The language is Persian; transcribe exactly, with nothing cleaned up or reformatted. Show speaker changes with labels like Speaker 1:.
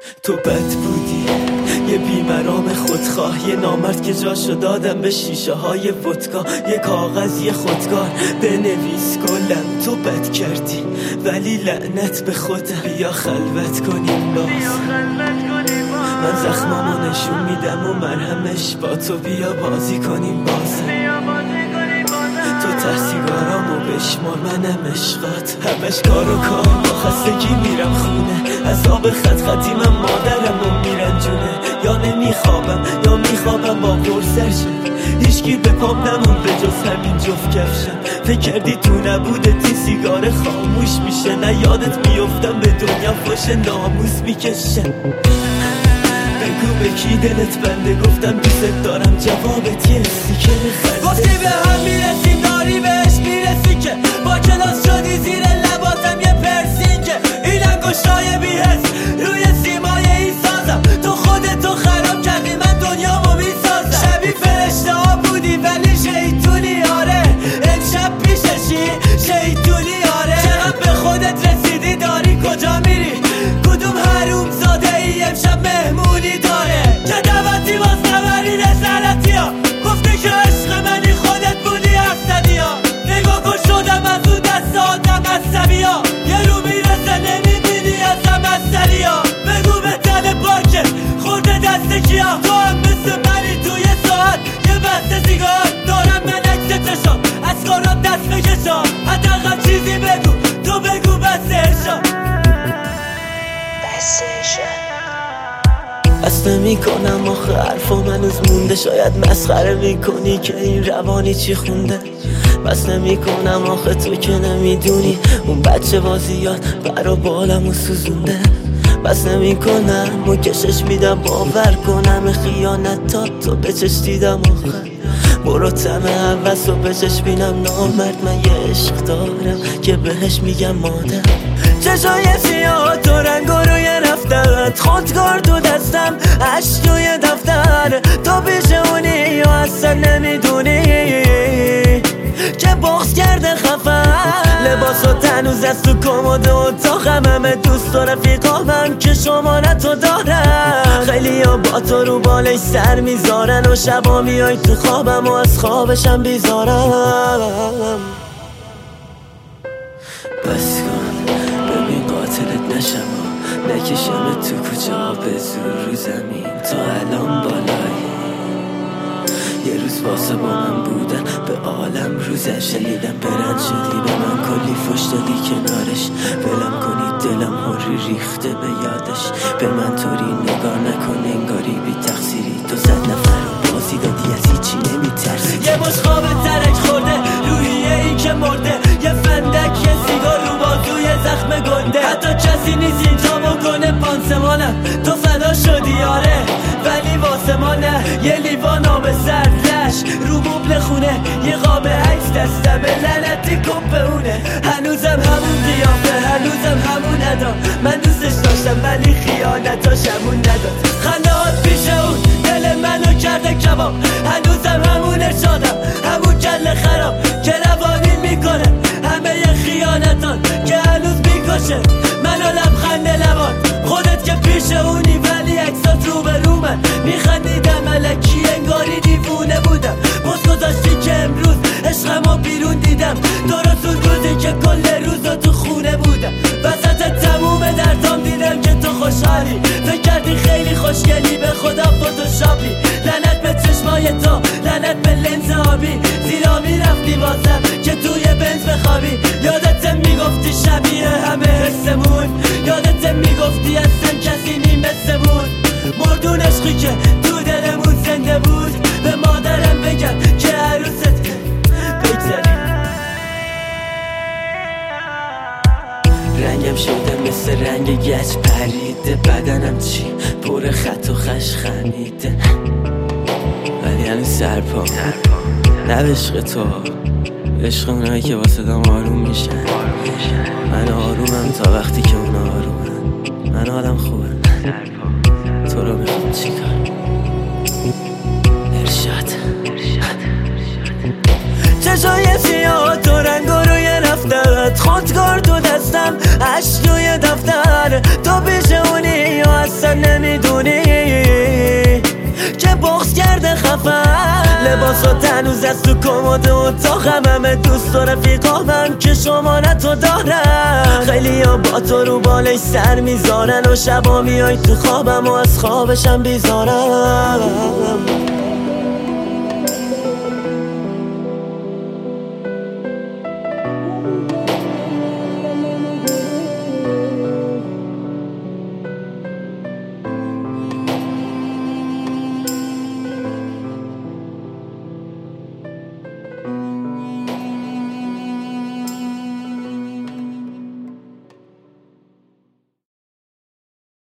Speaker 1: تو بد بودی، یه بیمرام خودخواه، یه نامرد که جاشو دادم به شیشه های ودکا. یه کاغذ یه خودکار بنویس گلم، تو بد کردی ولی لعنت به خودم. بیا خلوت کنیم باز، من زخمامو نشون میدم و مرهمش با تو. بیا بازی کنیم بازم، تو ته سیگارامو بشمار منم عشقات. همش کار و کار، با خستگی میرم خونه، از آب خط خطی من مادرمو میرنجونه. یا نمیخوابم یا میخوابم با قرصرشم، هیچکی به پام نمون به جز همین جفت کفشم. فکر کردی تو نبودت این سیگار خاموش میشه، نه یادت میافتم به دنیا فاش ناموس میکشم. بگو به کی دلت بنده، گفتم دوست دارم جوابت یه استیکر خنده.
Speaker 2: گفتی به هم میرسیم داری بهش میرسی که با کلاس شدی زیر لباتم یه پرسینگه. این انگشتای بی‌حس روی سیمای این سازم، تو خودتو خراب کردی من دنیامو میسازم. شبیه فرشته ها بودی ولی شیطونی آره، امشب پیششی شیطونی آره. چقدر به خودت رسیدی داری کجا میری، کدوم حروم زاده ای امشب مهمونی داره که دعوتی باز نبری نظرتی ها. گفتی که عشق منی خودت بودی افسدی ها، نگاه کن شدم از اون دست آدم عصبی ها. یه رو میرسه نمیبینی ازم اثری ها، بگو به تن پاکه خورده دست کیا. تو هم مثل منی توی ساعت یه بسته سیگار دارم من عکس چشام، از کارات دست بکشم. حداقل چیزی بگو، تو بگو بس ارشاد بس ارشاد.
Speaker 1: بس نمی کنم آخه حرفا منوز مونده، شاید مسخره میکنی که این روانی چی خونده. بس نمی کنم آخه تو که نمیدونی اون بچه بازیات برا بالمو سوزونده. بس نمی کنم و کشش میدم باور کنم خیانتات تو بچش دیدم آخه. برو تمه حوث و بچش بینم نامرد، من یه عشق دارم که بهش میگم مادر. چشای سیاه تو رنگ و روی رفتت، خودکار تو دستم اش توی دفتر. تو پیش اونی و اصلا نمیدونی که بغض کرده خفن. لباس و تنوز از تو کمد و اتاقم، همه دوست و رفیقامم که شمارتو دارم. خیلی ها با تو رو بالش سر میذارن و شبا میای تو خوابم و از خوابشم بیزارم. بس کن ببین قاتلت نشم و نکشم تو کوچه ها به زور رو زمین. تو الان بالایی، یه روز واسه با من بودن به عالم روزه. شنیدم برند شدی به من کلی فش دادی کنارش، ولم کنی دلم هاری ریخته به یادش. به من طوری نگاه نکن انگاری بی تقصیری، تو صد نفر رو بازی دادی از هیچی نمیترسی.
Speaker 2: یه مش خواب ترک خورده روحیه ای که مرده، یه فندک یه سیگار رو بازوی زخم گنده. حتی کسی نیست اینجا بکنه پانسمانم، تو فدا شدی آره ولی واسه ما نه. یه لیوان آب سرد لش رو مبل خونه، یه قاب عکس دستمه لعنتی کپونه. هنوزم همون قیافه هنوزم همون ادا، من دوستش داشتم ولی خیانتاشمون نداد. خندهات پیش اون دل منو کرده کباب، هنوزم همون ارشادم همون کل خراب که روانی میکنه همه ی خیانتان که هنوز میکشه منو لبخند لبان. خودت که پیش اونی ولی عکسات رو به رو من میخندیدم الکی انگاری دیوونه بودم. بس گذاشتی که امروز عشقمو بیرون دیدم، درست اون روزی که کل روزا تو خونه بودم. وسط تموم دردام دیدم که تو خوشحالی، فکر کردی خیلی خوشگلی به خدا فتوشاپی. لعنت به چشمای تو لعنت به لنز آبی، زیرا میرفتی واسم که توی بنز بخوابی. یادت میگفتی شبیه همه حسمون، یادت میگفتی اصلا کسی نی مثلمون. مردون عشقی که تو دلمون زنده بود، به مادرم بگم که عروست بگذاریم. رنگم شده مثل رنگ گچ پریده، بدنم چی پر خط و خش خمیده، ولی هنوز سرپا نه به عشق تو، عشق اونایی که واسه دام آروم میشن. من آرومم تا وقتی که اونا آرومن، من حالم خوبه. تو رو میخوام چیکار؟ ارشاد چشای سیاه تو رنگ و روی رفتت، خودکار تو دستم اش توی دفتر. تو پیش اونی و اصلا
Speaker 1: لباسات هنوز از تو کمد اتاقم، همه دوست و رفیقامم که شماره تو دارم. خیلی ها با تو رو بالای سر میذارن و شبا میای تو خوابم و از خوابشم بیزارم.